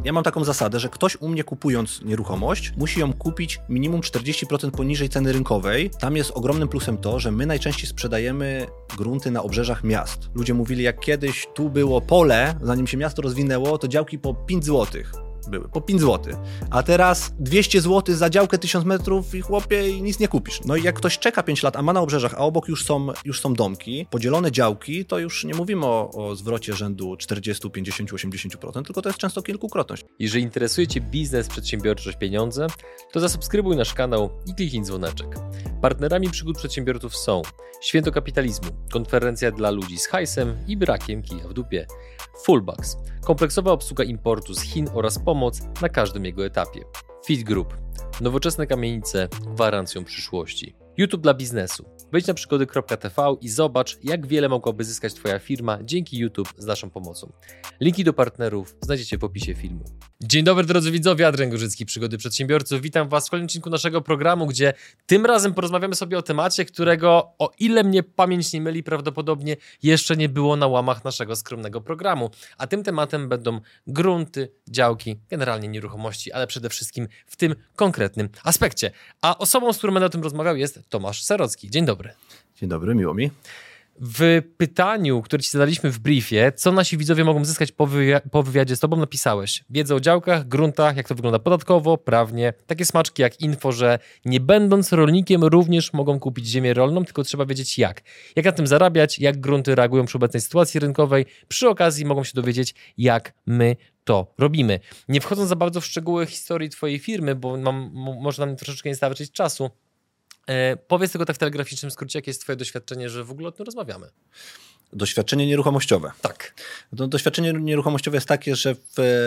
Ja mam taką zasadę, że ktoś u mnie kupując nieruchomość musi ją kupić minimum 40% poniżej ceny rynkowej. Tam jest ogromnym plusem to, że my najczęściej sprzedajemy grunty na obrzeżach miast. Ludzie mówili, jak kiedyś tu było pole, zanim się miasto rozwinęło, to działki po 5 zł. Były po 5 zł, a teraz 200 zł za działkę 1000 metrów i chłopie i nic nie kupisz. No i jak ktoś czeka 5 lat, a ma na obrzeżach, a obok już są domki, podzielone działki, to już nie mówimy o zwrocie rzędu 40, 50, 80%, tylko to jest często kilkukrotność. Jeżeli interesuje Cię biznes, przedsiębiorczość, pieniądze, to zasubskrybuj nasz kanał i kliknij dzwoneczek. Partnerami przygód przedsiębiorców są Święto Kapitalizmu, konferencja dla ludzi z hajsem i brakiem kija w dupie, Fullbucks, kompleksowa obsługa importu z Chin oraz pomoc na każdym jego etapie, Fit Group, nowoczesne kamienice gwarancją przyszłości, YouTube dla biznesu. Wejdź na przygody.tv i zobacz, jak wiele mogłaby zyskać Twoja firma dzięki YouTube z naszą pomocą. Linki do partnerów znajdziecie w opisie filmu. Dzień dobry drodzy widzowie, Adrian Gorzycki, Przygody Przedsiębiorców. Witam Was w kolejnym odcinku naszego programu, gdzie tym razem porozmawiamy sobie o temacie, którego, o ile mnie pamięć nie myli, prawdopodobnie jeszcze nie było na łamach naszego skromnego programu. A tym tematem będą grunty, działki, generalnie nieruchomości, ale przede wszystkim w tym konkretnym aspekcie. A osobą, z którą będę o tym rozmawiał, jest Tomasz Serocki. Dzień dobry. Dzień dobry, miło mi. W pytaniu, które Ci zadaliśmy w briefie, co nasi widzowie mogą zyskać po wywiadzie z Tobą, napisałeś wiedzę o działkach, gruntach, jak to wygląda podatkowo, prawnie, takie smaczki jak info, że nie będąc rolnikiem również mogą kupić ziemię rolną, tylko trzeba wiedzieć jak. Jak na tym zarabiać, jak grunty reagują przy obecnej sytuacji rynkowej. Przy okazji mogą się dowiedzieć, jak my to robimy. Nie wchodząc za bardzo w szczegóły historii Twojej firmy, bo może nam troszeczkę nie starczyć czasu, powiedz tylko tak w telegraficznym skrócie, jakie jest Twoje doświadczenie, że w ogóle o tym rozmawiamy. Doświadczenie nieruchomościowe. Tak. Doświadczenie nieruchomościowe jest takie, że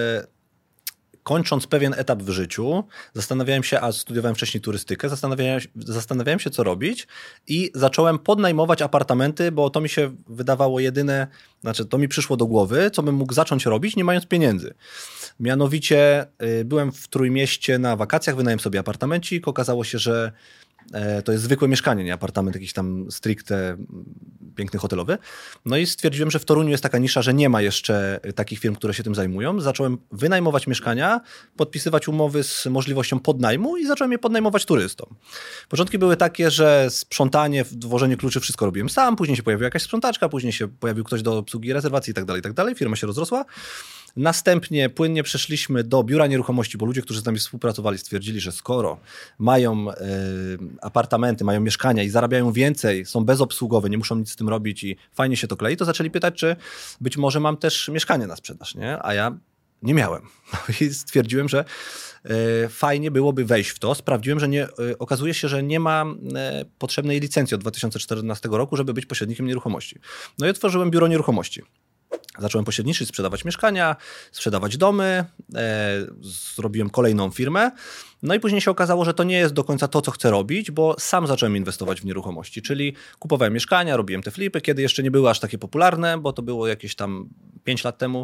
kończąc pewien etap w życiu, zastanawiałem się, a studiowałem wcześniej turystykę, zastanawiałem się, co robić i zacząłem podnajmować apartamenty, bo to mi się wydawało to mi przyszło do głowy, co bym mógł zacząć robić, nie mając pieniędzy. Mianowicie byłem w Trójmieście na wakacjach, wynająłem sobie apartamencik, okazało się, że to jest zwykłe mieszkanie, nie apartament jakiś tam stricte piękny hotelowy. No i stwierdziłem, że w Toruniu jest taka nisza, że nie ma jeszcze takich firm, które się tym zajmują. Zacząłem wynajmować mieszkania, podpisywać umowy z możliwością podnajmu i zacząłem je podnajmować turystom. Początki były takie, że sprzątanie, włożenie kluczy, wszystko robiłem sam, później się pojawiła jakaś sprzątaczka, później się pojawił ktoś do obsługi rezerwacji i tak dalej. Firma się rozrosła. Następnie płynnie przeszliśmy do biura nieruchomości, bo ludzie, którzy z nami współpracowali, stwierdzili, że skoro mają apartamenty, mają mieszkania i zarabiają więcej, są bezobsługowe, nie muszą nic z tym robić i fajnie się to klei, to zaczęli pytać, czy być może mam też mieszkanie na sprzedaż, nie? A ja nie miałem. I stwierdziłem, że fajnie byłoby wejść w to. Sprawdziłem, że okazuje się, że nie ma potrzebnej licencji od 2014 roku, żeby być pośrednikiem nieruchomości. No i otworzyłem biuro nieruchomości. Zacząłem pośredniczyć, sprzedawać mieszkania, sprzedawać domy, zrobiłem kolejną firmę. No i później się okazało, że to nie jest do końca to, co chcę robić, bo sam zacząłem inwestować w nieruchomości, czyli kupowałem mieszkania, robiłem te flipy, kiedy jeszcze nie były aż takie popularne, bo to było jakieś tam 5 lat temu.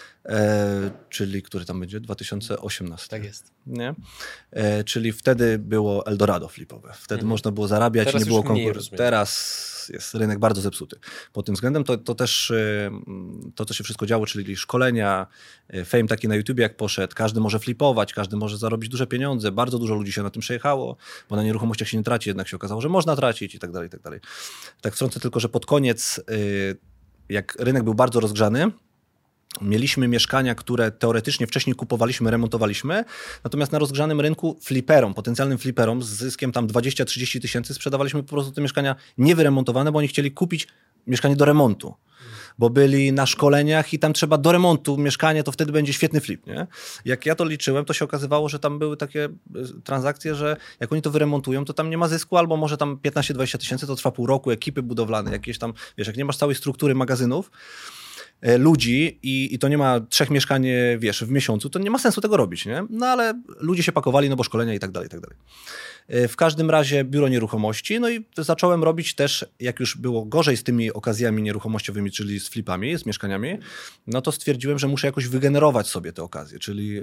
Czyli który tam będzie? 2018. Tak jest. Nie? Czyli wtedy było Eldorado flipowe. Wtedy można było zarabiać, teraz nie było konkurencji. Teraz jest rynek bardzo zepsuty. Pod tym względem to też to, co się wszystko działo, czyli szkolenia, fame taki na YouTubie jak poszedł, każdy może flipować, każdy może zarobić duże pieniądze, bardzo dużo ludzi się na tym przejechało, bo na nieruchomościach się nie traci, jednak się okazało, że można tracić i tak dalej, i tak dalej. Tak wtrącę tylko, że pod koniec, jak rynek był bardzo rozgrzany, mieliśmy mieszkania, które teoretycznie wcześniej kupowaliśmy, remontowaliśmy, natomiast na rozgrzanym rynku potencjalnym fliperom z zyskiem tam 20-30 tysięcy sprzedawaliśmy po prostu te mieszkania niewyremontowane, bo oni chcieli kupić mieszkanie do remontu. Bo byli na szkoleniach i tam trzeba do remontu mieszkanie, to wtedy będzie świetny flip, nie? Jak ja to liczyłem, to się okazywało, że tam były takie transakcje, że jak oni to wyremontują, to tam nie ma zysku, albo może tam 15-20 tysięcy, to trwa pół roku, ekipy budowlane, jakieś tam, wiesz, jak nie masz całej struktury magazynów, ludzi i to nie ma 3 mieszkań, wiesz, w miesiącu, to nie ma sensu tego robić, nie? No ale ludzie się pakowali, no bo szkolenia i tak dalej, i tak dalej. W każdym razie biuro nieruchomości, no i zacząłem robić też, jak już było gorzej z tymi okazjami nieruchomościowymi, czyli z flipami, z mieszkaniami, no to stwierdziłem, że muszę jakoś wygenerować sobie te okazje, czyli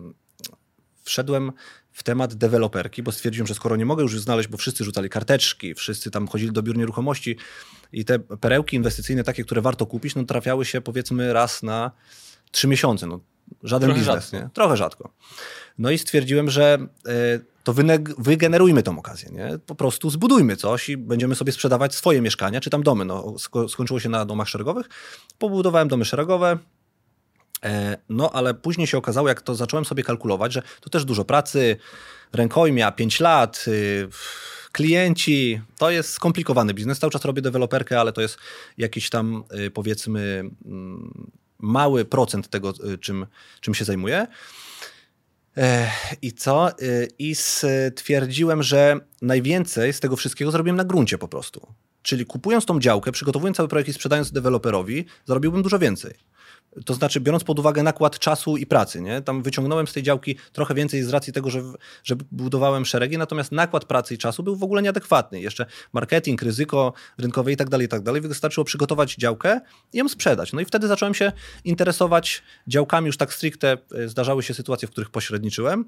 wszedłem w temat deweloperki, bo stwierdziłem, że skoro nie mogę już znaleźć, bo wszyscy rzucali karteczki, wszyscy tam chodzili do biur nieruchomości i te perełki inwestycyjne takie, które warto kupić, no trafiały się powiedzmy raz na 3 miesiące. No, żaden Trochę biznes. rzadko. Nie? Trochę rzadko. No i stwierdziłem, że to wygenerujmy tą okazję. Nie? Po prostu zbudujmy coś i będziemy sobie sprzedawać swoje mieszkania, czy tam domy. No, skończyło się na domach szeregowych. Pobudowałem domy szeregowe. No, ale później się okazało, jak to zacząłem sobie kalkulować, że to też dużo pracy, rękojmia, 5 lat, klienci, to jest skomplikowany biznes. Cały czas robię deweloperkę, ale to jest jakiś tam, powiedzmy, mały procent tego, czym się zajmuję. I co? I stwierdziłem, że najwięcej z tego wszystkiego zrobiłem na gruncie po prostu. Czyli kupując tą działkę, przygotowując cały projekt i sprzedając deweloperowi, zarobiłbym dużo więcej. To znaczy, biorąc pod uwagę nakład czasu i pracy, nie? Tam wyciągnąłem z tej działki trochę więcej z racji tego, że budowałem szeregi, natomiast nakład pracy i czasu był w ogóle nieadekwatny. Jeszcze marketing, ryzyko rynkowe i tak dalej. Wystarczyło przygotować działkę i ją sprzedać. No i wtedy zacząłem się interesować działkami już tak stricte. Zdarzały się sytuacje, w których pośredniczyłem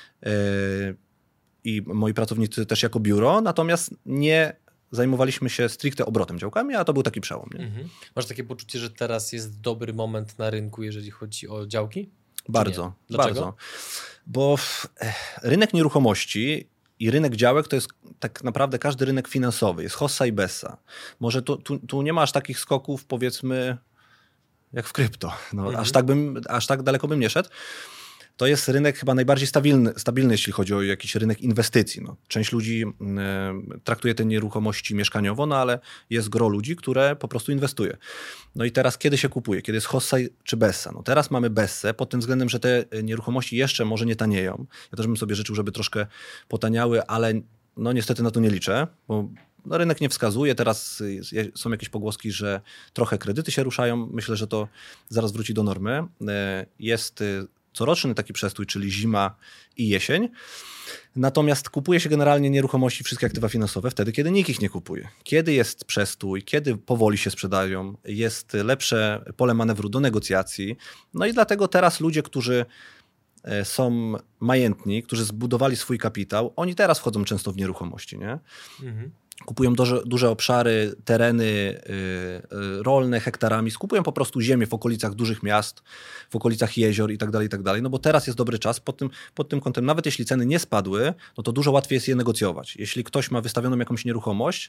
i moi pracownicy też jako biuro, natomiast nie zajmowaliśmy się stricte obrotem działkami, a to był taki przełom. Nie? Masz takie poczucie, że teraz jest dobry moment na rynku, jeżeli chodzi o działki? Bardzo. Dlaczego? Bardzo. Bo rynek nieruchomości i rynek działek to jest tak naprawdę każdy rynek finansowy. Jest hossa i bessa. Może tu nie ma aż takich skoków, powiedzmy, jak w krypto. No, aż tak daleko bym nie szedł. To jest rynek chyba najbardziej stabilny, jeśli chodzi o jakiś rynek inwestycji. No, część ludzi traktuje te nieruchomości mieszkaniowo, no ale jest gro ludzi, które po prostu inwestuje. No i teraz kiedy się kupuje? Kiedy jest hossa czy bessa? No teraz mamy bessę pod tym względem, że te nieruchomości jeszcze może nie tanieją. Ja też bym sobie życzył, żeby troszkę potaniały, ale no niestety na to nie liczę, bo no, rynek nie wskazuje. Teraz są jakieś pogłoski, że trochę kredyty się ruszają. Myślę, że to zaraz wróci do normy. Jest coroczny taki przestój, czyli zima i jesień. Natomiast kupuje się generalnie nieruchomości, wszystkie aktywa finansowe wtedy, kiedy nikt ich nie kupuje. Kiedy jest przestój, kiedy powoli się sprzedają, jest lepsze pole manewru do negocjacji. No i dlatego teraz ludzie, którzy są majętni, którzy zbudowali swój kapitał, oni teraz wchodzą często w nieruchomości, nie? Kupują duże obszary, tereny rolne hektarami, skupują po prostu ziemię w okolicach dużych miast, w okolicach jezior i tak dalej, no bo teraz jest dobry czas pod tym kątem, nawet jeśli ceny nie spadły, no to dużo łatwiej jest je negocjować. Jeśli ktoś ma wystawioną jakąś nieruchomość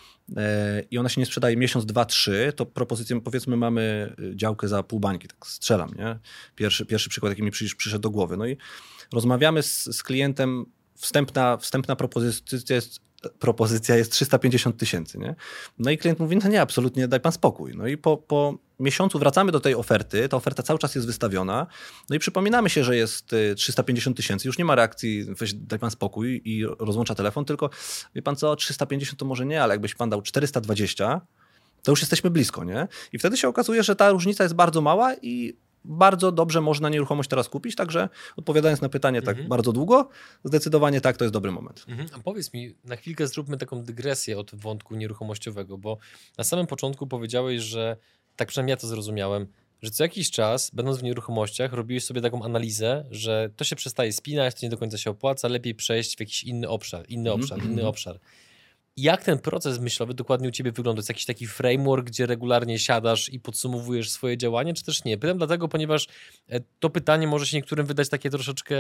i ona się nie sprzedaje miesiąc, 2, 3, to propozycję, powiedzmy, mamy działkę za pół bańki, tak strzelam, nie? Pierwszy przykład, jaki mi przyszedł do głowy. No i rozmawiamy z klientem, wstępna propozycja jest 350 tysięcy, nie? No i klient mówi, no nie, absolutnie, daj pan spokój. No i po miesiącu wracamy do tej oferty, ta oferta cały czas jest wystawiona, no i przypominamy się, że jest 350 tysięcy, już nie ma reakcji, weź, daj pan spokój i rozłącza telefon, tylko wie pan co, 350 to może nie, ale jakbyś pan dał 420, to już jesteśmy blisko, nie? I wtedy się okazuje, że ta różnica jest bardzo mała i bardzo dobrze można nieruchomość teraz kupić, także odpowiadając na pytanie tak bardzo długo, zdecydowanie tak, to jest dobry moment. A powiedz mi, na chwilkę zróbmy taką dygresję od wątku nieruchomościowego, bo na samym początku powiedziałeś, że, tak przynajmniej ja to zrozumiałem, że co jakiś czas, będąc w nieruchomościach, robiłeś sobie taką analizę, że to się przestaje spinać, to nie do końca się opłaca, lepiej przejść w jakiś inny obszar. Jak ten proces myślowy dokładnie u ciebie wygląda? Jest jakiś taki framework, gdzie regularnie siadasz i podsumowujesz swoje działanie, czy też nie? Pytam dlatego, ponieważ to pytanie może się niektórym wydać takie troszeczkę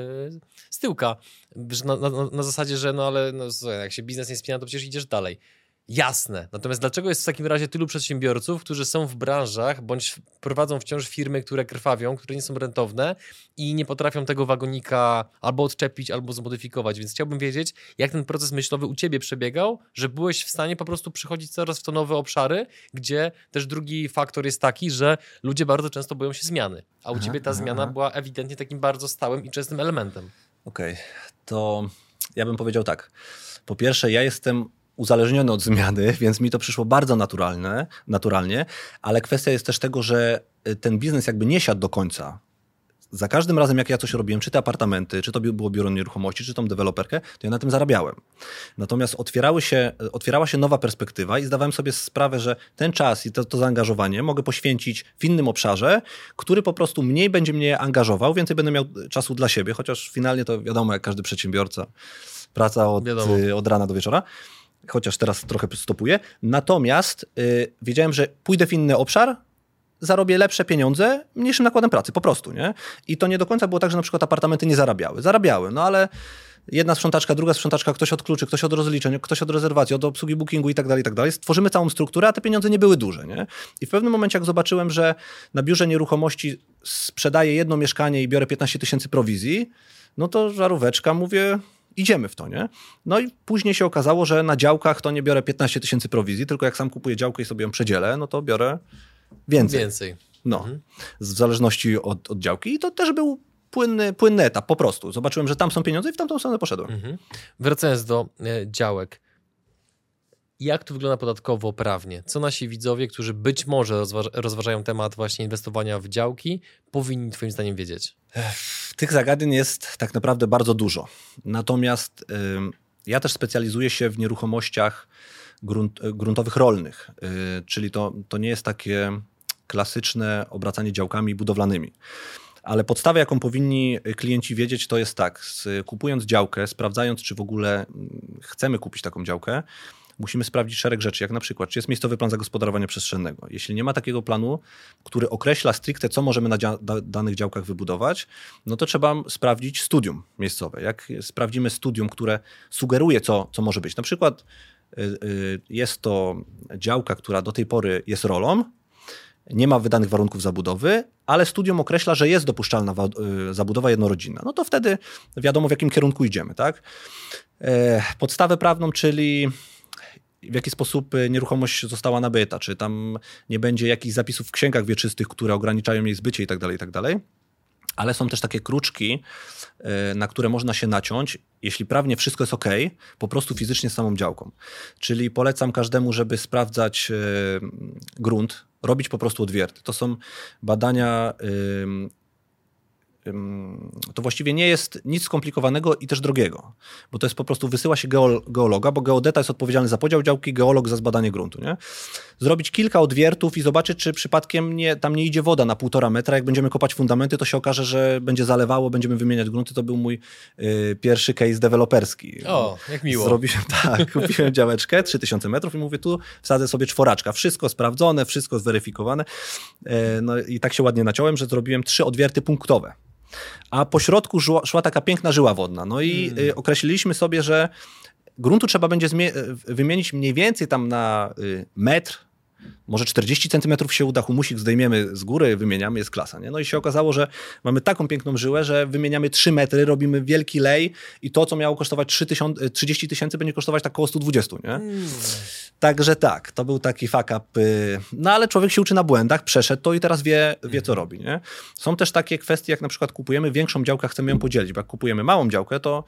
z tyłka, że na zasadzie, że no ale no, jak się biznes nie spina, to przecież idziesz dalej. Jasne. Natomiast dlaczego jest w takim razie tylu przedsiębiorców, którzy są w branżach, bądź prowadzą wciąż firmy, które krwawią, które nie są rentowne i nie potrafią tego wagonika albo odczepić, albo zmodyfikować. Więc chciałbym wiedzieć, jak ten proces myślowy u ciebie przebiegał, że byłeś w stanie po prostu przychodzić coraz w to nowe obszary, gdzie też drugi faktor jest taki, że ludzie bardzo często boją się zmiany, a u ciebie ta zmiana była ewidentnie takim bardzo stałym i częstym elementem. Okej, to ja bym powiedział tak. Po pierwsze, ja jestem uzależniony od zmiany, więc mi to przyszło bardzo naturalnie, ale kwestia jest też tego, że ten biznes jakby nie siadł do końca. Za każdym razem, jak ja coś robiłem, czy te apartamenty, czy to było biuro nieruchomości, czy tą deweloperkę, to ja na tym zarabiałem. Natomiast otwierała się nowa perspektywa i zdawałem sobie sprawę, że ten czas i to zaangażowanie mogę poświęcić w innym obszarze, który po prostu mniej będzie mnie angażował, więcej będę miał czasu dla siebie, chociaż finalnie to wiadomo, jak każdy przedsiębiorca, praca od rana do wieczora. Chociaż teraz trochę stopuję. Natomiast wiedziałem, że pójdę w inny obszar, zarobię lepsze pieniądze mniejszym nakładem pracy, po prostu, nie? I to nie do końca było tak, że na przykład apartamenty nie zarabiały. Zarabiały, no ale jedna sprzątaczka, druga sprzątaczka, ktoś od kluczy, ktoś od rozliczeń, ktoś od rezerwacji, od obsługi bookingu i tak dalej. Stworzymy całą strukturę, a te pieniądze nie były duże, nie? I w pewnym momencie, jak zobaczyłem, że na biurze nieruchomości sprzedaję jedno mieszkanie i biorę 15 000 prowizji, no to żaróweczka, mówię, idziemy w to, nie? No i później się okazało, że na działkach to nie biorę 15 000 prowizji, tylko jak sam kupuję działkę i sobie ją przedzielę, no to biorę więcej. No, w zależności od działki. I to też był płynny etap, po prostu. Zobaczyłem, że tam są pieniądze i w tamtą stronę poszedłem. Wracając do działek. Jak to wygląda podatkowo prawnie? Co nasi widzowie, którzy być może rozważają temat właśnie inwestowania w działki, powinni twoim zdaniem wiedzieć? Tych zagadnień jest tak naprawdę bardzo dużo. Natomiast ja też specjalizuję się w nieruchomościach gruntowych rolnych, czyli to nie jest takie klasyczne obracanie działkami budowlanymi. Ale podstawę, jaką powinni klienci wiedzieć, to jest tak, kupując działkę, sprawdzając, czy w ogóle chcemy kupić taką działkę, musimy sprawdzić szereg rzeczy, jak na przykład, czy jest miejscowy plan zagospodarowania przestrzennego. Jeśli nie ma takiego planu, który określa stricte, co możemy na danych działkach wybudować, no to trzeba sprawdzić studium miejscowe. Jak sprawdzimy studium, które sugeruje, co może być. Na przykład jest to działka, która do tej pory jest rolą, nie ma wydanych warunków zabudowy, ale studium określa, że jest dopuszczalna zabudowa jednorodzinna. No to wtedy wiadomo, w jakim kierunku idziemy, tak? Podstawę prawną, czyli w jaki sposób nieruchomość została nabyta, czy tam nie będzie jakichś zapisów w księgach wieczystych, które ograniczają jej zbycie i tak dalej. Ale są też takie kruczki, na które można się naciąć, jeśli prawnie wszystko jest ok, po prostu fizycznie z samą działką. Czyli polecam każdemu, żeby sprawdzać grunt, robić po prostu odwierty. To są badania, to właściwie nie jest nic skomplikowanego i też drogiego, bo to jest po prostu, wysyła się geologa, bo geodeta jest odpowiedzialny za podział działki, geolog za zbadanie gruntu, nie? Zrobić kilka odwiertów i zobaczyć, czy przypadkiem tam nie idzie woda na 1,5 metra. Jak będziemy kopać fundamenty, to się okaże, że będzie zalewało, będziemy wymieniać grunty. To był mój pierwszy case deweloperski. O, jak miło. Kupiłem działeczkę, 3000 metrów i mówię, tu wsadzę sobie 4. Wszystko sprawdzone, wszystko zweryfikowane. No i tak się ładnie naciąłem, że zrobiłem 3 odwierty punktowe. A po środku szła taka piękna żyła wodna. No i określiliśmy sobie, że gruntu trzeba będzie wymienić mniej więcej tam na metr, może 40 centymetrów się uda, humusik zdejmiemy z góry, wymieniamy, jest klasa. Nie? No i się okazało, że mamy taką piękną żyłę, że wymieniamy 3 metry, robimy wielki lej i to, co miało kosztować 30 000, będzie kosztować tak około 120. Nie? Także tak, to był taki fuck up. No ale człowiek się uczy na błędach, przeszedł to i teraz wie co robi. Nie? Są też takie kwestie, jak na przykład kupujemy większą działkę, chcemy ją podzielić, bo jak kupujemy małą działkę, to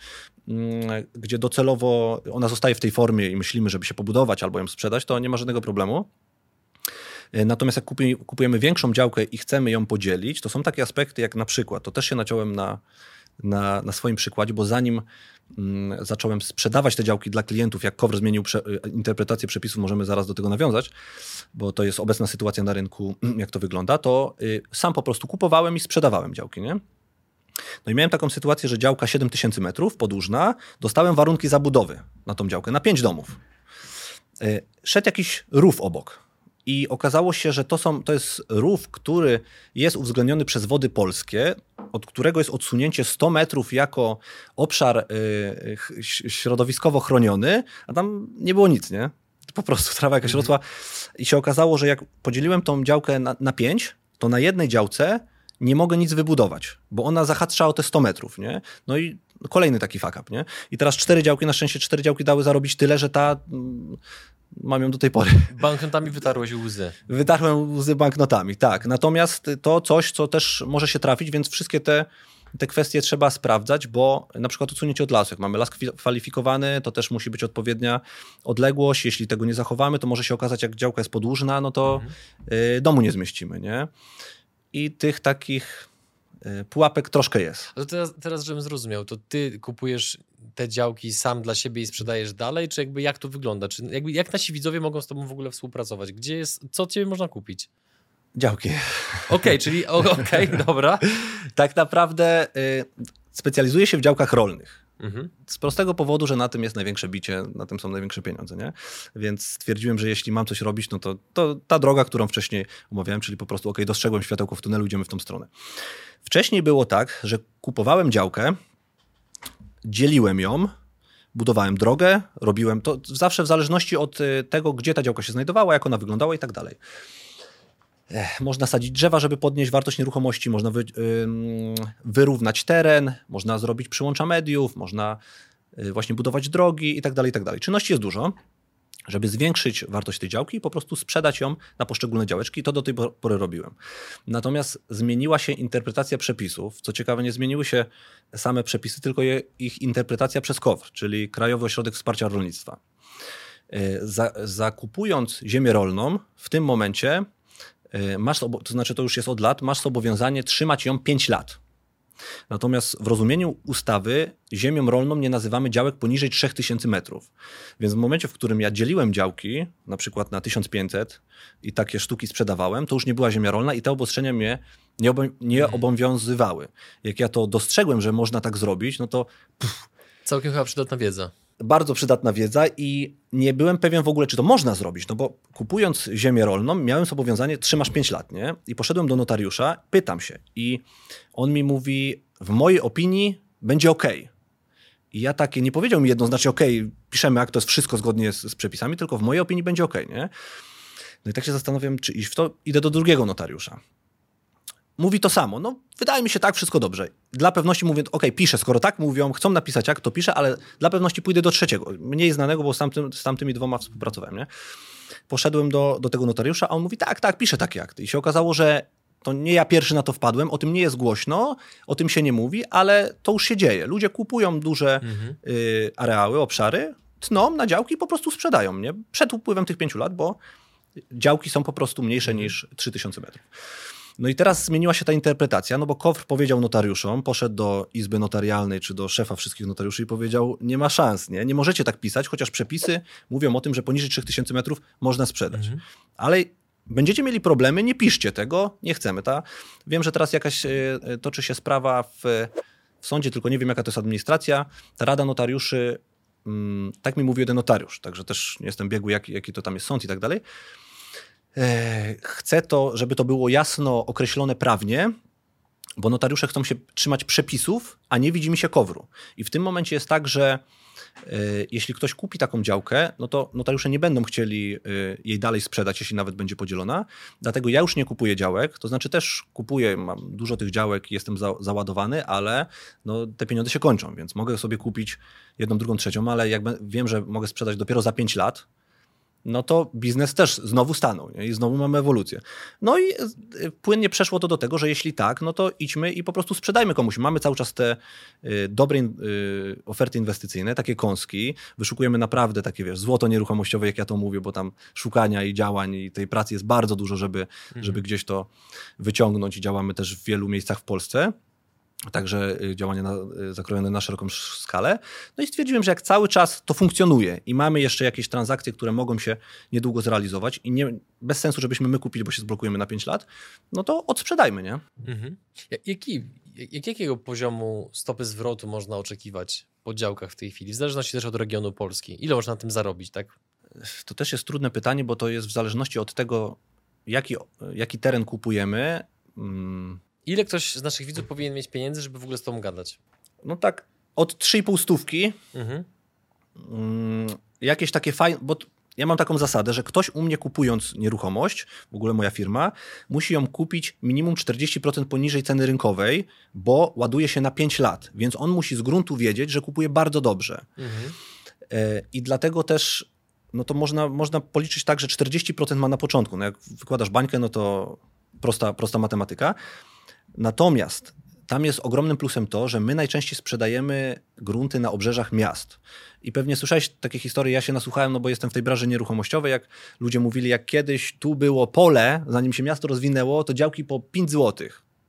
gdzie docelowo ona zostaje w tej formie i myślimy, żeby się pobudować albo ją sprzedać, to nie ma żadnego problemu. Natomiast jak kupujemy większą działkę i chcemy ją podzielić, to są takie aspekty jak na przykład, to też się naciąłem na swoim przykładzie, bo zanim zacząłem sprzedawać te działki dla klientów, jak KOWR zmienił interpretację przepisów, możemy zaraz do tego nawiązać, bo to jest obecna sytuacja na rynku, jak to wygląda, to sam po prostu kupowałem i sprzedawałem działki, nie? No i miałem taką sytuację, że działka 7000 metrów podłużna, dostałem warunki zabudowy na tą działkę, na 5 domów. Szedł jakiś rów obok. I okazało się, że to jest rów, który jest uwzględniony przez Wody Polskie, od którego jest odsunięcie 100 metrów jako obszar środowiskowo chroniony, a tam nie było nic, nie? Po prostu trawa jakaś rosła. I się okazało, że jak podzieliłem tą działkę na 5, to na jednej działce nie mogę nic wybudować, bo ona zahacza o te 100 metrów, nie? No i kolejny taki fuck up, nie? I teraz 4 działki, na szczęście 4 działki dały zarobić tyle, że mam ją do tej pory. Banknotami wytarłeś łzy. Wytarłem łzy banknotami, tak. Natomiast to coś, co też może się trafić, więc wszystkie te kwestie trzeba sprawdzać, bo na przykład odsunięcie od lasu. Jak mamy las kwalifikowany, to też musi być odpowiednia odległość. Jeśli tego nie zachowamy, to może się okazać, jak działka jest podłużna, no to domu nie zmieścimy, nie? I tych takich pułapek troszkę jest. A to teraz, żebym zrozumiał, to ty kupujesz te działki sam dla siebie i sprzedajesz dalej, czy jakby jak to wygląda? Czy jak nasi widzowie mogą z tobą w ogóle współpracować? Co od ciebie można kupić? Działki. Okej, dobra. Tak naprawdę specjalizuję się w działkach rolnych. Z prostego powodu, że na tym jest największe bicie, na tym są największe pieniądze, nie? Więc stwierdziłem, że jeśli mam coś robić, no to ta droga, którą wcześniej omawiałem, czyli po prostu dostrzegłem światełko w tunelu, idziemy w tą stronę. Wcześniej było tak, że kupowałem działkę, dzieliłem ją, budowałem drogę, robiłem to zawsze w zależności od tego, gdzie ta działka się znajdowała, jak ona wyglądała i tak dalej. Można sadzić drzewa, żeby podnieść wartość nieruchomości, można wyrównać teren, można zrobić przyłącza mediów, można właśnie budować drogi i tak dalej, i tak dalej. Czynności jest dużo, żeby zwiększyć wartość tej działki i po prostu sprzedać ją na poszczególne działeczki. To do tej pory robiłem. Natomiast zmieniła się interpretacja przepisów. Co ciekawe, nie zmieniły się same przepisy, tylko ich interpretacja przez KOWR, czyli Krajowy Ośrodek Wsparcia Rolnictwa. Zakupując ziemię rolną, w tym momencie to znaczy to już jest od lat, masz zobowiązanie trzymać ją 5 lat. Natomiast w rozumieniu ustawy ziemią rolną nie nazywamy działek poniżej 3000 metrów. Więc w momencie, w którym ja dzieliłem działki, na przykład na 1500 i takie sztuki sprzedawałem, to już nie była ziemia rolna i te obostrzenia mnie nie obowiązywały. Jak ja to dostrzegłem, że można tak zrobić, no to... Całkiem chyba przydatna wiedza. Bardzo przydatna wiedza i nie byłem pewien w ogóle, czy to można zrobić, no bo kupując ziemię rolną miałem zobowiązanie, trzymasz 5 lat, nie? I poszedłem do notariusza, pytam się i on mi mówi, w mojej opinii będzie okej. I ja takie, nie powiedział mi jednoznacznie okej, piszemy akt, to jest wszystko zgodnie z przepisami, tylko w mojej opinii będzie okej, nie? No i tak się zastanawiam, czy iść w to, idę do drugiego notariusza. Mówi to samo. No, wydaje mi się tak, wszystko dobrze. Dla pewności mówię, piszę, skoro tak mówią, chcą napisać akt, to piszę, ale dla pewności pójdę do trzeciego. Mniej znanego, bo z tamtymi dwoma współpracowałem, nie? Poszedłem do tego notariusza, a on mówi, tak, piszę takie akty. I się okazało, że to nie ja pierwszy na to wpadłem, o tym nie jest głośno, o tym się nie mówi, ale to już się dzieje. Ludzie kupują duże areały, obszary, tną na działki i po prostu sprzedają, nie? Przed upływem tych 5 lat, bo działki są po prostu mniejsze niż 3000 metrów. No i teraz zmieniła się ta interpretacja, no bo KOWR powiedział notariuszom, poszedł do izby notarialnej czy do szefa wszystkich notariuszy i powiedział, nie ma szans, nie możecie tak pisać, chociaż przepisy mówią o tym, że poniżej 3000 metrów można sprzedać. Ale będziecie mieli problemy, nie piszcie tego, nie chcemy. Wiem, że teraz jakaś toczy się sprawa w sądzie, tylko nie wiem, jaka to jest administracja. Ta Rada Notariuszy, tak mi mówi jeden notariusz, także też nie jestem biegły, jaki to tam jest sąd i tak dalej. Chcę to, żeby to było jasno określone prawnie, bo notariusze chcą się trzymać przepisów, a nie widzi mi się KOWR-u. I w tym momencie jest tak, że jeśli ktoś kupi taką działkę, no to notariusze nie będą chcieli jej dalej sprzedać, jeśli nawet będzie podzielona. Dlatego ja już nie kupuję działek, to znaczy też kupuję, mam dużo tych działek i jestem załadowany, ale no, te pieniądze się kończą, więc mogę sobie kupić jedną, drugą, trzecią, ale jak wiem, że mogę sprzedać dopiero za 5 lat, no to biznes też znowu stanął, nie? I znowu mamy ewolucję. No i płynnie przeszło to do tego, że jeśli tak, no to idźmy i po prostu sprzedajmy komuś. Mamy cały czas te dobre oferty inwestycyjne, takie kąski. Wyszukujemy naprawdę takie, złoto nieruchomościowe, jak ja to mówię, bo tam szukania i działań i tej pracy jest bardzo dużo, żeby gdzieś to wyciągnąć i działamy też w wielu miejscach w Polsce. Także działania zakrojone na szeroką skalę. No i stwierdziłem, że jak cały czas to funkcjonuje i mamy jeszcze jakieś transakcje, które mogą się niedługo zrealizować i bez sensu, żebyśmy my kupili, bo się zblokujemy na 5 lat, no to odsprzedajmy, nie? Jakiego poziomu stopy zwrotu można oczekiwać po działkach w tej chwili? W zależności też od regionu Polski. Ile można na tym zarobić, tak? To też jest trudne pytanie, bo to jest w zależności od tego, jaki teren kupujemy. Ile ktoś z naszych widzów powinien mieć pieniędzy, żeby w ogóle z tobą gadać? No tak, od 3,5 stówki. Jakieś takie fajne, bo ja mam taką zasadę, że ktoś u mnie kupując nieruchomość, w ogóle moja firma, musi ją kupić minimum 40% poniżej ceny rynkowej, bo ładuje się na 5 lat, więc on musi z gruntu wiedzieć, że kupuje bardzo dobrze. I dlatego też no to można policzyć tak, że 40% ma na początku. No jak wykładasz bańkę, no to prosta matematyka. Natomiast tam jest ogromnym plusem to, że my najczęściej sprzedajemy grunty na obrzeżach miast. I pewnie słyszałeś takie historie, ja się nasłuchałem, no bo jestem w tej branży nieruchomościowej, jak ludzie mówili, jak kiedyś tu było pole, zanim się miasto rozwinęło, to działki po 5 złotych.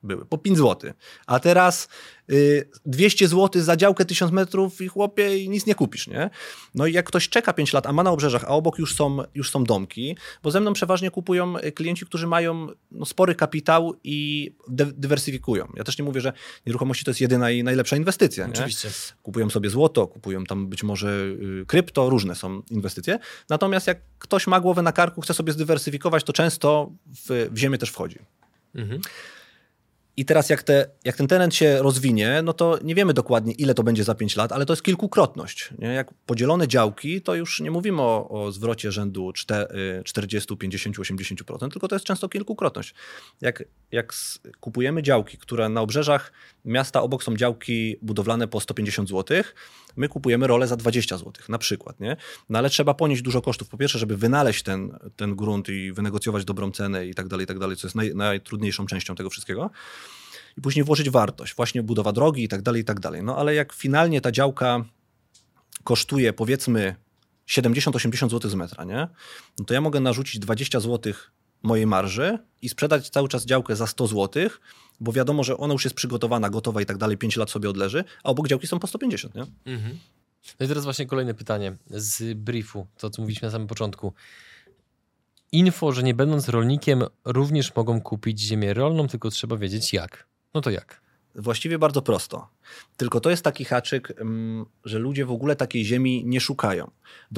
były, po 5 zł. A teraz 200 zł za działkę 1000 metrów i chłopie i nic nie kupisz, nie? No i jak ktoś czeka 5 lat, a ma na obrzeżach, a obok już są domki, bo ze mną przeważnie kupują klienci, którzy mają spory kapitał i dywersyfikują. Ja też nie mówię, że nieruchomości to jest jedyna i najlepsza inwestycja. Nie? Oczywiście. Kupują sobie złoto, kupują tam być może krypto, różne są inwestycje. Natomiast jak ktoś ma głowę na karku, chce sobie zdywersyfikować, to często w ziemię też wchodzi. Mhm. I teraz jak ten teren się rozwinie, no to nie wiemy dokładnie, ile to będzie za 5 lat, ale to jest kilkukrotność. Nie? Jak podzielone działki, to już nie mówimy o zwrocie rzędu 40, 50, 80%, tylko to jest często kilkukrotność. Jak kupujemy działki, które na obrzeżach miasta obok są działki budowlane po 150 zł, my kupujemy rolę za 20 zł na przykład. Nie? No ale trzeba ponieść dużo kosztów. Po pierwsze, żeby wynaleźć ten grunt i wynegocjować dobrą cenę i tak dalej, co jest najtrudniejszą częścią tego wszystkiego. I później włożyć wartość, właśnie budowa drogi i tak dalej. No ale jak finalnie ta działka kosztuje powiedzmy 70-80 zł z metra, nie? No to ja mogę narzucić 20 zł mojej marży i sprzedać cały czas działkę za 100 zł, bo wiadomo, że ona już jest przygotowana, gotowa i tak dalej, 5 lat sobie odleży, a obok działki są po 150, nie? Mhm. No i teraz właśnie kolejne pytanie z briefu, to co mówiliśmy na samym początku. Info, że nie będąc rolnikiem również mogą kupić ziemię rolną, tylko trzeba wiedzieć jak. No to jak? Właściwie bardzo prosto. Tylko to jest taki haczyk, że ludzie w ogóle takiej ziemi nie szukają.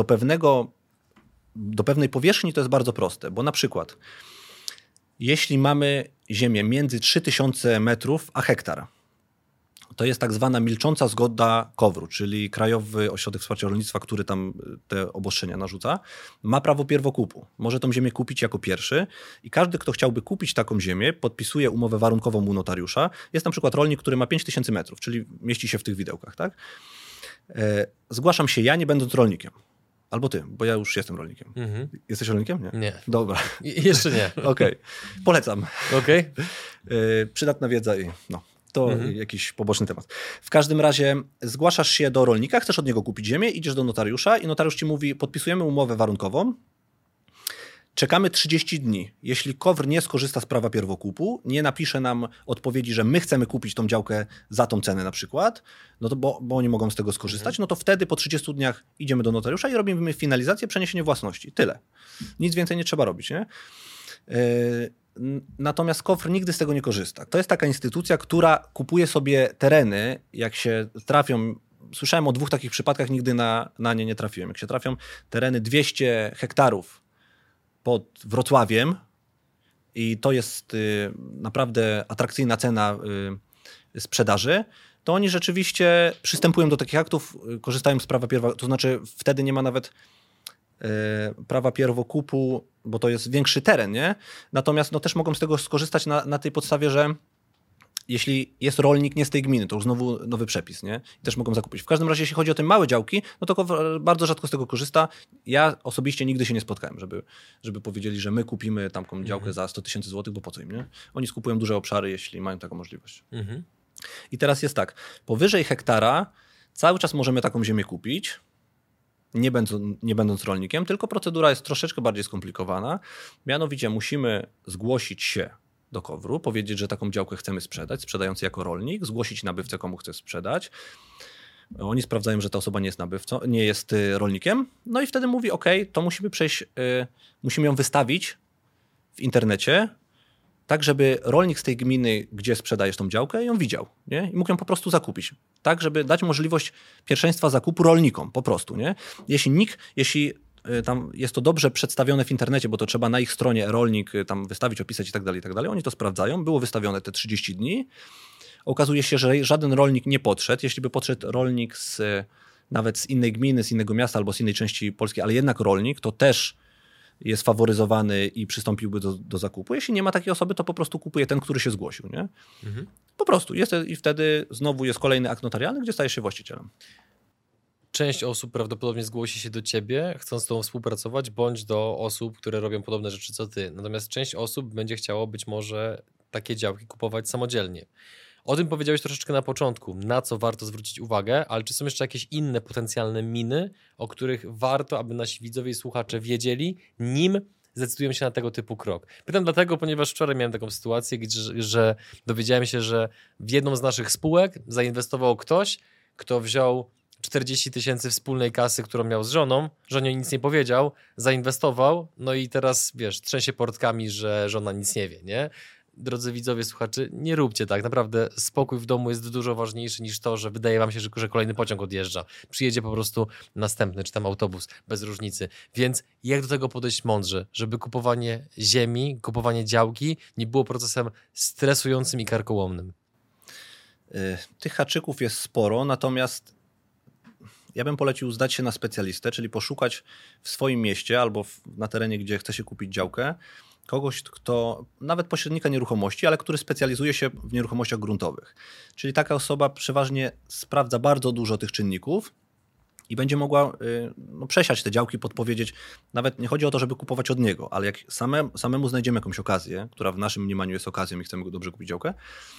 Do pewnej powierzchni to jest bardzo proste, bo na przykład jeśli mamy ziemię między 3000 metrów a hektar, to jest tak zwana milcząca zgoda KOWR-u, czyli Krajowy Ośrodek Wsparcia Rolnictwa, który tam te obostrzenia narzuca, ma prawo pierwokupu. Może tą ziemię kupić jako pierwszy i każdy, kto chciałby kupić taką ziemię, podpisuje umowę warunkową u notariusza. Jest na przykład rolnik, który ma 5000 metrów, czyli mieści się w tych widełkach. Tak? Zgłaszam się ja, nie będąc rolnikiem. Albo ty, bo ja już jestem rolnikiem. Mhm. Jesteś rolnikiem? Nie. Dobra. Jeszcze nie. Okej. Polecam. Okej. Przydatna wiedza i to jakiś poboczny temat. W każdym razie zgłaszasz się do rolnika, chcesz od niego kupić ziemię, idziesz do notariusza i notariusz ci mówi, podpisujemy umowę warunkową, czekamy 30 dni. Jeśli KOWR nie skorzysta z prawa pierwokupu, nie napisze nam odpowiedzi, że my chcemy kupić tą działkę za tą cenę na przykład, no to bo oni mogą z tego skorzystać, no to wtedy po 30 dniach idziemy do notariusza i robimy finalizację, przeniesienie własności. Tyle. Nic więcej nie trzeba robić, nie? Natomiast KOWR nigdy z tego nie korzysta. To jest taka instytucja, która kupuje sobie tereny, jak się trafią, słyszałem o 2 takich przypadkach, nigdy na nie trafiłem. Jak się trafią tereny 200 hektarów pod Wrocławiem i to jest naprawdę atrakcyjna cena sprzedaży, to oni rzeczywiście przystępują do takich aktów, korzystają z prawa pierwokupu, to znaczy wtedy nie ma nawet prawa pierwokupu, bo to jest większy teren, nie? Natomiast też mogą z tego skorzystać na tej podstawie, że jeśli jest rolnik nie z tej gminy, to już znowu nowy przepis, nie? I też mogą zakupić. W każdym razie, jeśli chodzi o te małe działki, no to bardzo rzadko z tego korzysta. Ja osobiście nigdy się nie spotkałem, żeby powiedzieli, że my kupimy tamką działkę za 100 000 złotych, bo po co im, nie? Oni skupują duże obszary, jeśli mają taką możliwość. I teraz jest tak, powyżej hektara cały czas możemy taką ziemię kupić, nie będąc rolnikiem, tylko procedura jest troszeczkę bardziej skomplikowana. Mianowicie musimy zgłosić się do KOWR-u, powiedzieć, że taką działkę chcemy sprzedać, sprzedający jako rolnik, zgłosić nabywcę, komu chce sprzedać. Oni sprawdzają, że ta osoba nie jest nabywcą, nie jest rolnikiem. No i wtedy mówi, to musimy przejść, musimy ją wystawić w internecie, tak żeby rolnik z tej gminy, gdzie sprzedajesz tą działkę, ją widział, nie? I mógł ją po prostu zakupić. Tak, żeby dać możliwość pierwszeństwa zakupu rolnikom, po prostu, nie? Jeśli tam jest to dobrze przedstawione w internecie, bo to trzeba na ich stronie rolnik tam wystawić, opisać i tak dalej, oni to sprawdzają, było wystawione te 30 dni, okazuje się, że żaden rolnik nie podszedł. Jeśli by podszedł rolnik nawet z innej gminy, z innego miasta albo z innej części Polski, ale jednak rolnik, to też jest faworyzowany i przystąpiłby do zakupu. Jeśli nie ma takiej osoby, to po prostu kupuje ten, który się zgłosił, nie? Po prostu. I wtedy znowu jest kolejny akt notarialny, gdzie stajesz się właścicielem. Część osób prawdopodobnie zgłosi się do ciebie, chcąc z tobą współpracować, bądź do osób, które robią podobne rzeczy co ty. Natomiast część osób będzie chciało być może takie działki kupować samodzielnie. O tym powiedziałeś troszeczkę na początku, na co warto zwrócić uwagę, ale czy są jeszcze jakieś inne potencjalne miny, o których warto, aby nasi widzowie i słuchacze wiedzieli, nim zdecydują się na tego typu krok. Pytam dlatego, ponieważ wczoraj miałem taką sytuację, że dowiedziałem się, że w jedną z naszych spółek zainwestował ktoś, kto wziął 40 000 wspólnej kasy, którą miał z żoną, żonie nic nie powiedział, zainwestował, no i teraz, wiesz, trzęsie portkami, że żona nic nie wie, nie? Drodzy widzowie, słuchacze, nie róbcie tak. Naprawdę spokój w domu jest dużo ważniejszy niż to, że wydaje wam się, że kolejny pociąg odjeżdża. Przyjedzie po prostu następny, czy tam autobus, bez różnicy. Więc jak do tego podejść mądrze, żeby kupowanie ziemi, kupowanie działki nie było procesem stresującym i karkołomnym? Tych haczyków jest sporo, natomiast ja bym polecił zdać się na specjalistę, czyli poszukać w swoim mieście albo na terenie, gdzie chce się kupić działkę, kogoś, kto, nawet pośrednika nieruchomości, ale który specjalizuje się w nieruchomościach gruntowych. Czyli taka osoba przeważnie sprawdza bardzo dużo tych czynników i będzie mogła przesiać te działki, podpowiedzieć. Nawet nie chodzi o to, żeby kupować od niego, ale jak samemu znajdziemy jakąś okazję, która w naszym mniemaniu jest okazją i chcemy dobrze kupić działkę,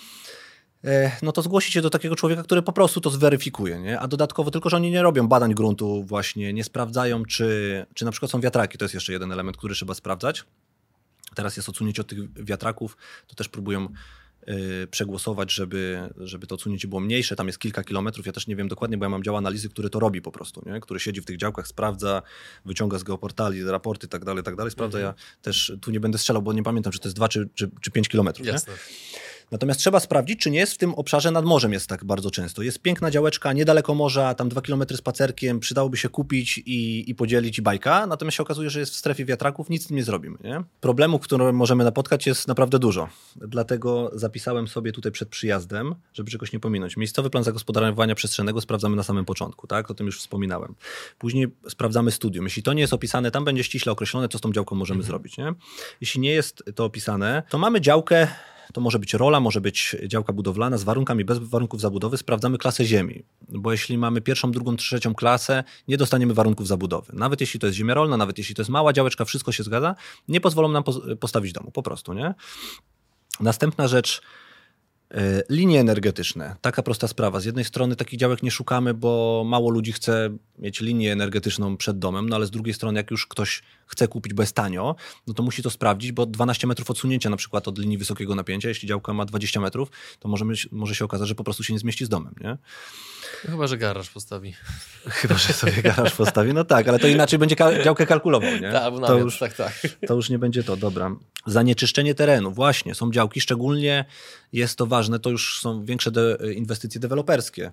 no to zgłosić się do takiego człowieka, który po prostu to zweryfikuje, nie? A dodatkowo tylko, że oni nie robią badań gruntu właśnie, nie sprawdzają, czy na przykład są wiatraki, to jest jeszcze jeden element, który trzeba sprawdzać. Teraz jest odsunięcie od tych wiatraków, to też próbują przegłosować, żeby to odsunięcie było mniejsze, tam jest kilka kilometrów, ja też nie wiem dokładnie, bo ja mam dział analizy, który to robi po prostu, nie? Który siedzi w tych działkach, sprawdza, wyciąga z geoportali raporty i tak dalej, sprawdza, ja też tu nie będę strzelał, bo nie pamiętam, czy to jest 2 czy 5 kilometrów. Jasne. Nie? Natomiast trzeba sprawdzić, czy nie jest w tym obszarze nad morzem jest tak bardzo często. Jest piękna działeczka, niedaleko morza, tam 2 kilometry spacerkiem, przydałoby się kupić i podzielić i bajka, natomiast się okazuje, że jest w strefie wiatraków, nic z tym nie zrobimy. Nie? Problemów, które możemy napotkać, jest naprawdę dużo. Dlatego zapisałem sobie tutaj przed przyjazdem, żeby czegoś nie pominąć. Miejscowy plan zagospodarowania przestrzennego sprawdzamy na samym początku, tak? O tym już wspominałem. Później sprawdzamy studium. Jeśli to nie jest opisane, tam będzie ściśle określone, co z tą działką możemy zrobić. Nie? Jeśli nie jest to opisane, to mamy działkę. To może być rola, może być działka budowlana z warunkami, bez warunków zabudowy. Sprawdzamy klasę ziemi, bo jeśli mamy 1., 2., 3. klasę, nie dostaniemy warunków zabudowy. Nawet jeśli to jest ziemia rolna, nawet jeśli to jest mała działeczka, wszystko się zgadza, nie pozwolą nam postawić domu, po prostu, nie? Następna rzecz, linie energetyczne. Taka prosta sprawa. Z jednej strony takich działek nie szukamy, bo mało ludzi chce mieć linię energetyczną przed domem, no ale z drugiej strony jak już ktoś chce kupić, bo jest tanio, no to musi to sprawdzić, bo 12 metrów odsunięcia na przykład od linii wysokiego napięcia, jeśli działka ma 20 metrów, to może się okazać, że po prostu się nie zmieści z domem, nie? Chyba, że garaż postawi. Chyba, że sobie garaż postawi. No tak, ale to inaczej będzie działkę kalkulował, nie? To już nie będzie to, dobra. Zanieczyszczenie terenu, właśnie, są działki, szczególnie jest to ważne, to już są większe inwestycje deweloperskie.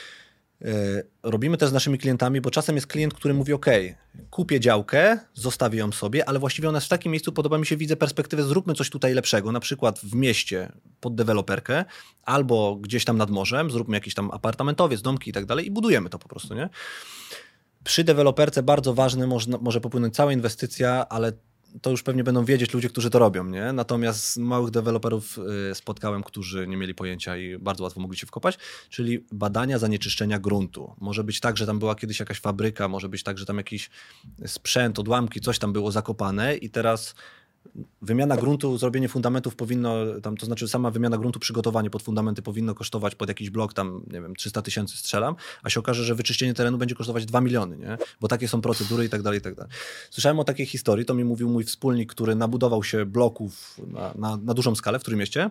Robimy też z naszymi klientami, bo czasem jest klient, który mówi ok, kupię działkę, zostawię ją sobie, ale właściwie ona jest w takim miejscu, podoba mi się, widzę perspektywę, zróbmy coś tutaj lepszego, na przykład w mieście pod deweloperkę, albo gdzieś tam nad morzem, zróbmy jakiś tam apartamentowiec, domki i tak dalej i budujemy to po prostu, nie? Przy deweloperce bardzo ważny może popłynąć cała inwestycja, ale to już pewnie będą wiedzieć ludzie, którzy to robią, nie? Natomiast małych deweloperów spotkałem, którzy nie mieli pojęcia i bardzo łatwo mogli się wkopać, czyli badania zanieczyszczenia gruntu. Może być tak, że tam była kiedyś jakaś fabryka, może być tak, że tam jakiś sprzęt, odłamki, coś tam było zakopane i teraz wymiana gruntu, zrobienie fundamentów powinno, tam, to znaczy sama wymiana gruntu, przygotowanie pod fundamenty powinno kosztować pod jakiś blok tam, nie wiem, 300 000 strzelam, a się okaże, że wyczyszczenie terenu będzie kosztować 2 miliony, nie? Bo takie są procedury i tak dalej, i tak dalej. Słyszałem o takiej historii, to mi mówił mój wspólnik, który nabudował się bloków na dużą skalę w Trójmieście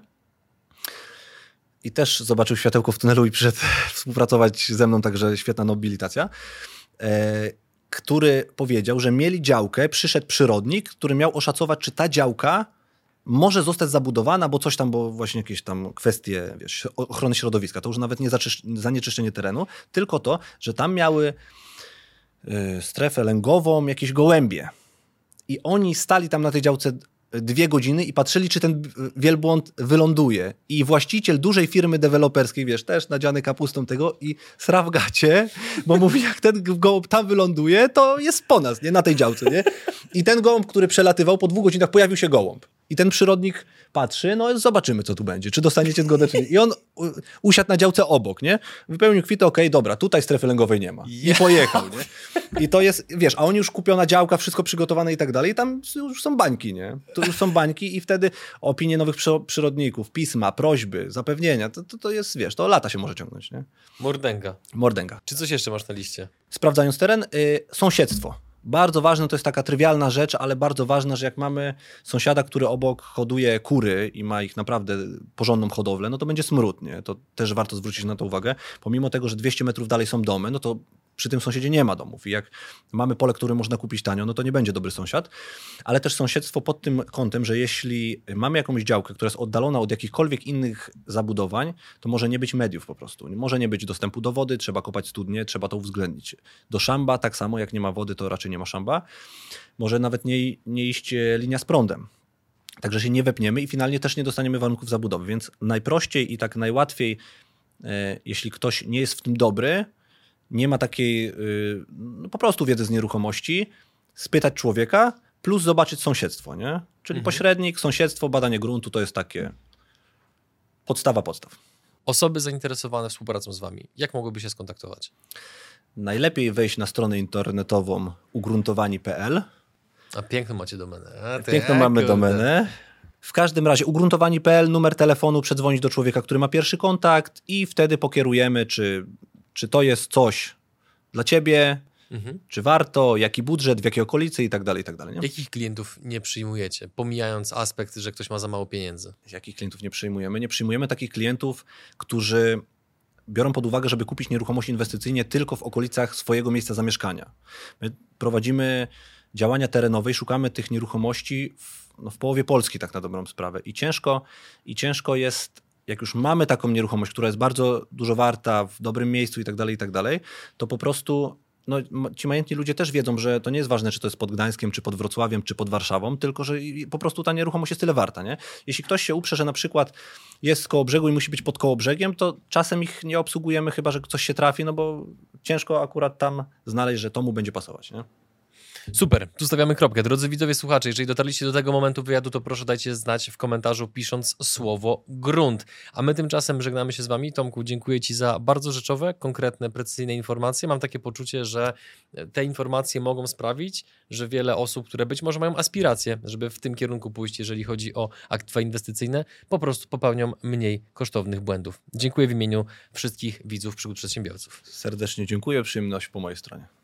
i też zobaczył światełko w tunelu i przyszedł współpracować ze mną, także świetna nobilitacja. Który powiedział, że mieli działkę, przyszedł przyrodnik, który miał oszacować, czy ta działka może zostać zabudowana, bo coś tam, bo właśnie jakieś tam kwestie, wiesz, ochrony środowiska. To już nawet nie zanieczyszczenie terenu, tylko to, że tam miały strefę lęgową, jakieś gołębie. I oni stali tam na tej działce 2 godziny i patrzyli, czy ten wielbłąd wyląduje. I właściciel dużej firmy deweloperskiej, wiesz, też nadziany kapustą tego i sra w gacie, bo mówi, jak ten gołąb tam wyląduje, to jest po nas, nie? Na tej działce, nie? I ten gołąb, który przelatywał, po 2 godzinach pojawił się gołąb. I ten przyrodnik patrzy, no zobaczymy, co tu będzie, czy dostaniecie zgodę, czy nie. I on usiadł na działce obok, nie? Wypełnił kwitę, okej, dobra, tutaj strefy lęgowej nie ma. I pojechał, nie? I to jest, wiesz, a oni już kupiona działka, wszystko przygotowane i tak dalej, i tam już są bańki, nie? To już są bańki i wtedy opinie nowych przyrodników, pisma, prośby, zapewnienia, to jest, wiesz, to lata się może ciągnąć, nie? Mordęga. Mordęga. Czy coś jeszcze masz na liście? Sprawdzając teren, sąsiedztwo. Bardzo ważne, to jest taka trywialna rzecz, ale bardzo ważna, że jak mamy sąsiada, który obok hoduje kury i ma ich naprawdę porządną hodowlę, no to będzie smród, nie? To też warto zwrócić na to uwagę. Pomimo tego, że 200 metrów dalej są domy, no to przy tym sąsiedzie nie ma domów. I jak mamy pole, które można kupić tanio, no to nie będzie dobry sąsiad. Ale też sąsiedztwo pod tym kątem, że jeśli mamy jakąś działkę, która jest oddalona od jakichkolwiek innych zabudowań, to może nie być mediów po prostu. Może nie być dostępu do wody, trzeba kopać studnie, trzeba to uwzględnić. Do szamba tak samo, jak nie ma wody, to raczej nie ma szamba. Może nawet nie iść linia z prądem. Także się nie wepniemy i finalnie też nie dostaniemy warunków zabudowy. Więc najprościej i tak najłatwiej, jeśli ktoś nie jest w tym dobry, nie ma takiej no po prostu wiedzy z nieruchomości, spytać człowieka plus zobaczyć sąsiedztwo, nie? Czyli pośrednik, sąsiedztwo, badanie gruntu to jest takie podstawa podstaw. Osoby zainteresowane współpracą z wami, jak mogłyby się skontaktować? Najlepiej wejść na stronę internetową ugruntowani.pl. A piękną macie domenę. Piękną mamy domenę. W każdym razie ugruntowani.pl, numer telefonu, przedzwonić do człowieka, który ma pierwszy kontakt i wtedy pokierujemy, czy to jest coś dla ciebie, czy warto, jaki budżet, w jakiej okolicy i tak dalej, i tak dalej. Nie? Jakich klientów nie przyjmujecie, pomijając aspekt, że ktoś ma za mało pieniędzy? Jakich klientów nie przyjmujemy? Nie przyjmujemy takich klientów, którzy biorą pod uwagę, żeby kupić nieruchomość inwestycyjnie tylko w okolicach swojego miejsca zamieszkania. My prowadzimy działania terenowe i szukamy tych nieruchomości w połowie Polski, tak na dobrą sprawę. I ciężko jest, jak już mamy taką nieruchomość, która jest bardzo dużo warta, w dobrym miejscu i tak dalej, to po prostu no, ci majętni ludzie też wiedzą, że to nie jest ważne, czy to jest pod Gdańskiem, czy pod Wrocławiem, czy pod Warszawą, tylko że po prostu ta nieruchomość jest tyle warta. Nie? Jeśli ktoś się uprze, że na przykład jest koło brzegu i musi być pod koło brzegiem, to czasem ich nie obsługujemy, chyba że coś się trafi, no bo ciężko akurat tam znaleźć, że to mu będzie pasować. Nie? Super, tu stawiamy kropkę. Drodzy widzowie, słuchacze, jeżeli dotarliście do tego momentu wywiadu, to proszę dajcie znać w komentarzu, pisząc słowo grunt. A my tymczasem żegnamy się z wami. Tomku, dziękuję ci za bardzo rzeczowe, konkretne, precyzyjne informacje. Mam takie poczucie, że te informacje mogą sprawić, że wiele osób, które być może mają aspiracje, żeby w tym kierunku pójść, jeżeli chodzi o aktywa inwestycyjne, po prostu popełnią mniej kosztownych błędów. Dziękuję w imieniu wszystkich widzów Przygód Przedsiębiorców. Serdecznie dziękuję, przyjemność po mojej stronie.